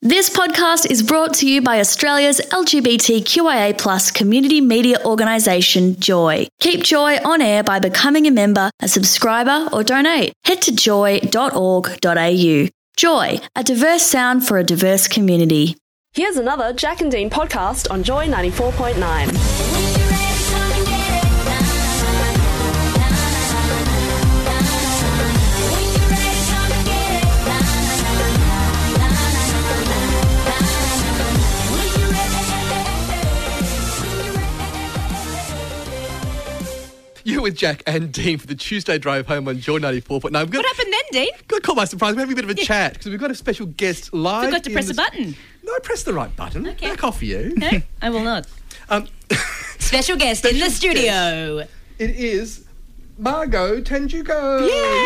This podcast is brought to you by Australia's LGBTQIA+ community media organisation, Joy. Keep Joy on air by becoming a member, a subscriber or donate. Head to joy.org.au. Joy, a diverse sound for a diverse community. Here's another Jack and Dean podcast on Joy 94.9. You're with Jack and Dean for the Tuesday drive home on Joy 94.9. What happened then, Dean? Got caught by surprise. We're having a bit of a chat because we've got a special guest live. Forgot to press a button. No, I pressed the right button. Okay. Back off you. No, I will not. Special guest in the studio. It is Margot Tanjuko.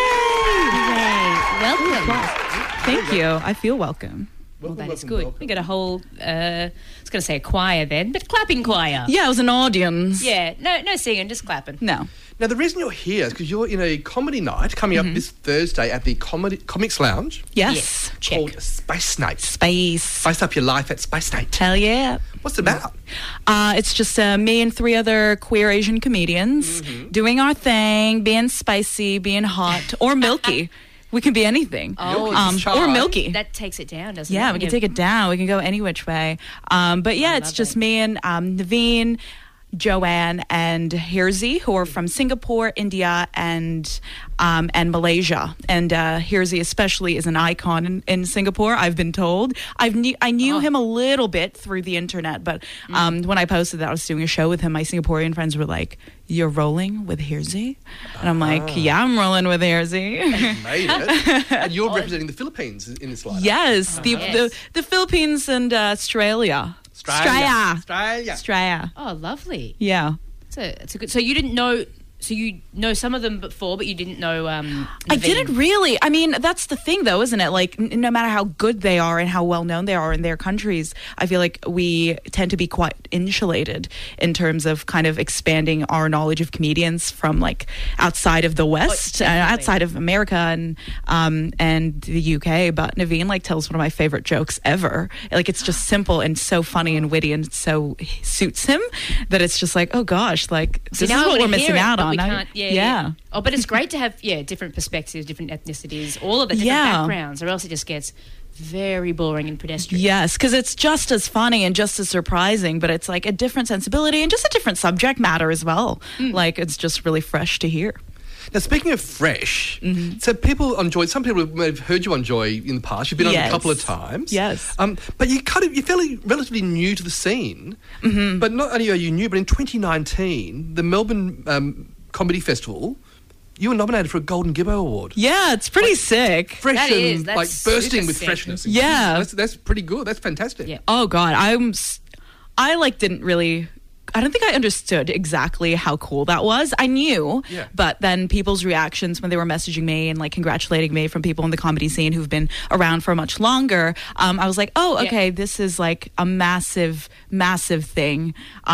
Welcome. Thank you. I feel welcome. Well, that is good. We got a whole, I was going to say a choir then, but clapping choir. Yeah, it was an audience. Yeah, no singing, just clapping. No. Now, the reason you're here is because you're in a comedy night coming up this Thursday at the Comics Lounge Yes. Check. called Space Night. Space. Spice up your life at Space Night. Hell yeah. What's it about? It's just me and 3 other queer Asian comedians doing our thing, being spicy, being hot, or milky. We can be anything. Oh, or milky. That takes it down, doesn't it? Yeah, we can take it down. We can go any which way. But yeah, it's just me and Naveen, Joanne, and Hirzi, who are from Singapore, India, and Malaysia. And Hirzi especially is an icon in Singapore, I've been told. I knew him a little bit through the internet, but when I posted that I was doing a show with him, my Singaporean friends were like, "You're rolling with Hirzi?" And I'm like, "Yeah, I'm rolling with Hirzi." Made it. And you're representing the Philippines in this lineup. Yes, the Philippines and Australia. Australia. Oh, lovely. Yeah. It's a good. So you didn't know. So you know some of them before, but you didn't know. I didn't really. I mean, that's the thing, though, isn't it? Like, no matter how good they are and how well known they are in their countries, I feel like we tend to be quite insulated in terms of kind of expanding our knowledge of comedians from like outside of the West, outside of America and the UK. But Naveen like tells one of my favorite jokes ever. Like, it's just simple and so funny and witty, and it so suits him that it's just like, oh gosh, like this is what we're missing out on. Yeah. Oh, but it's great to have different perspectives, different ethnicities, all of the different backgrounds, or else it just gets very boring and pedestrian. Yes, because it's just as funny and just as surprising, but it's like a different sensibility and just a different subject matter as well. Like, it's just really fresh to hear. Now, speaking of fresh, so people on Joy, some people may have heard you on Joy in the past. You've been on a couple of times. Yes. But you're fairly relatively new to the scene. But not only are you new, but in 2019, the Melbourne Comedy Festival, you were nominated for a Golden Gibbo Award. Yeah, it's pretty sick. Fresh That and is, that's like bursting with super sick. freshness. Yeah. That's pretty good. That's fantastic. Yeah. Oh God, I don't think I understood exactly how cool that was. I knew, but then people's reactions when they were messaging me and like congratulating me from people in the comedy scene who've been around for much longer, I was like, oh, okay, this is like a massive, massive thing.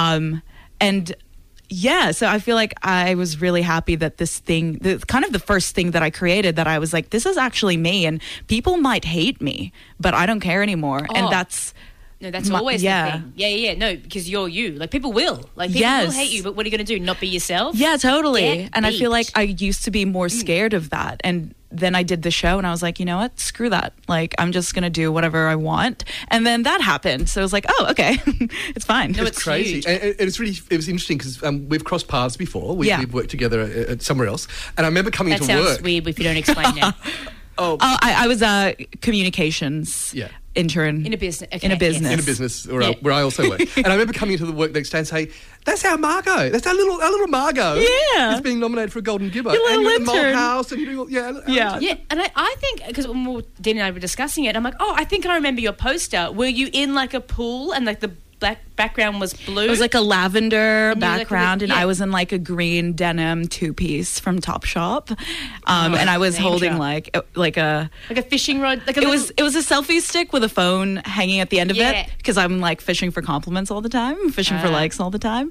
Yeah, so I feel like I was really happy that this thing, kind of the first thing that I created, that I was like, this is actually me, and people might hate me, but I don't care anymore. And that's... No, that's always the thing. Yeah. No, because you're you. Like, people will. Like, people will hate you, but what are you going to do? Not be yourself? Yeah, totally. Get and beat. I feel like I used to be more scared of that. And then I did the show and I was like, you know what? Screw that. Like, I'm just going to do whatever I want. And then that happened. So I was like, oh, okay. It's fine. No, It's crazy. huge. And it was interesting because we've crossed paths before. We've worked together somewhere else. And I remember coming That to sounds work. weird if you don't explain now. I was a communications intern. In a business. Okay, In a business. In a business where I also work. And I remember coming into the work next day and saying, that's our Margot. That's our little Margot. Yeah. Who's being nominated for a Golden Gibbo. Your little and you're at the Mole intern. House and you're doing all, Yeah. Yeah, and I think, because when Dean and I were discussing it, I'm like, I think I remember your poster. Were you in like a pool and like the black background was blue. It was like a lavender And you were like background, a- and yeah. I was in like a green denim 2-piece from Topshop, and I was name holding drop. like a like a fishing rod. Like a it little, was a selfie stick with a phone hanging at the end of Yeah. it, because I'm like fishing for compliments all the time, fishing for likes all the time.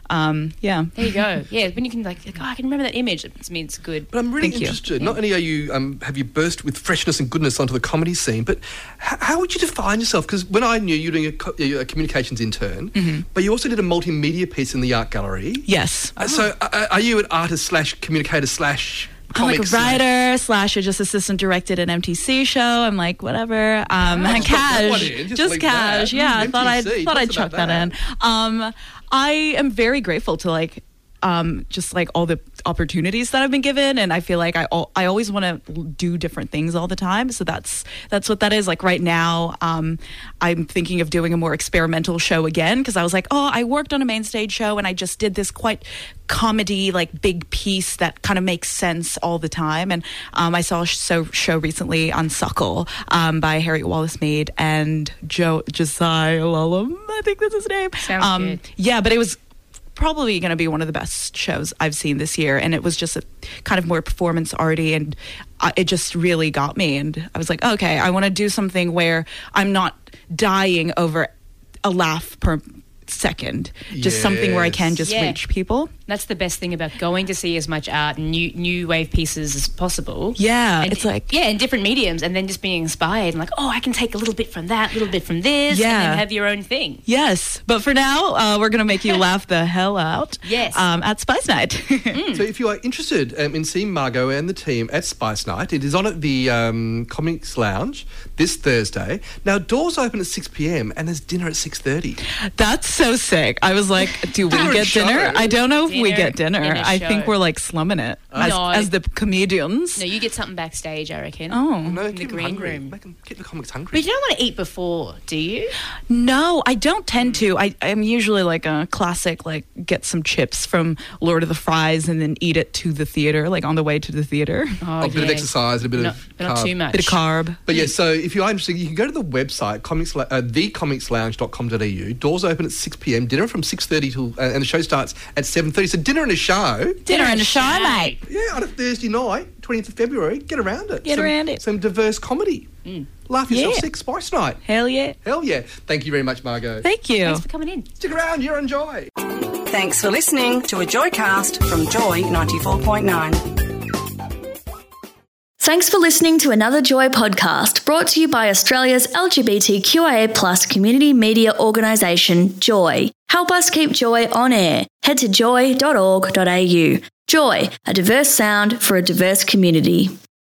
Yeah. There you go. Yeah, when you can like, oh, I can remember that image. It means good. But I'm really Thank you. interested. Not only are you have you burst with freshness and goodness onto the comedy scene, but how would you define yourself? Because when I knew you were doing a communications intern, but you also did a multimedia piece in the art gallery. Yes. So are you an artist slash communicator slash I'm like a comics? writer slash I just assistant directed an MTC show. I'm like whatever. that one Cash, in, just just leave cash. that. Yeah, I thought MTC, tell I'd us chuck about that in. I am very grateful to like just like all the opportunities that I've been given, and I feel like I always want to do different things all the time. So that's what that is. Like right now, I'm thinking of doing a more experimental show again, because I was like, oh, I worked on a main stage show and I just did this quite comedy like big piece that kind of makes sense all the time. And I saw a show recently on Suckle by Harriet Wallace Mead and Josiah Lullum, I think that's his name. Sounds good. Yeah, but it was probably going to be one of the best shows I've seen this year, and it was just a kind of more performance arty, and it just really got me. And I was like, okay, I want to do something where I'm not dying over a laugh per second, just something where I can just Yeah. reach people. That's the best thing about going to see as much art and new wave pieces as possible. Yeah, And it's like in different mediums, and then just being inspired and like, oh, I can take a little bit from that, a little bit from this, and Yeah. then have your own thing. yes, but for now, we're gonna make you laugh the hell out. Yes. At Spice Night. So if you are interested in seeing Margot and the team at Spice Night, it is on at the Comics Lounge this Thursday. Now, doors open at 6 p.m. and there's dinner at 6:30. That's so sick. I was like, do we Dinner get and show. dinner? I don't know if we Dinner get dinner. and a I think show. we're like slumming it No. as the comedians. No, you get something backstage, I reckon. Oh. No, in the keep them green hungry. room. Make them keep the comics hungry. But you don't want to eat before, do you? No, I don't tend to. I'm usually like a classic, like get some chips from Lord of the Fries and then eat it to the theater, like on the way to the theater. Oh, a bit of exercise, a bit of but not carb. too much. Bit of carb. But yeah, so if you are interested, you can go to the website, thecomicslounge.com.au. Doors open at 6 p.m. Dinner from 6:30 till, and the show starts at 7:30. So dinner and a show. Dinner and a show, mate. Yeah, on a Thursday night, 20th of February. Get around it. Get around it. Some diverse comedy. Laugh yourself Yeah. sick, Spice Night. Hell yeah. Hell yeah. Thank you very much, Margot. Thank you. Thanks for coming in. Stick around, you're on Joy. Thanks for listening to a Joycast from Joy 94.9. Thanks for listening to another Joy podcast brought to you by Australia's LGBTQIA+ community media organisation, Joy. Help us keep Joy on air. Head to joy.org.au. Joy, a diverse sound for a diverse community.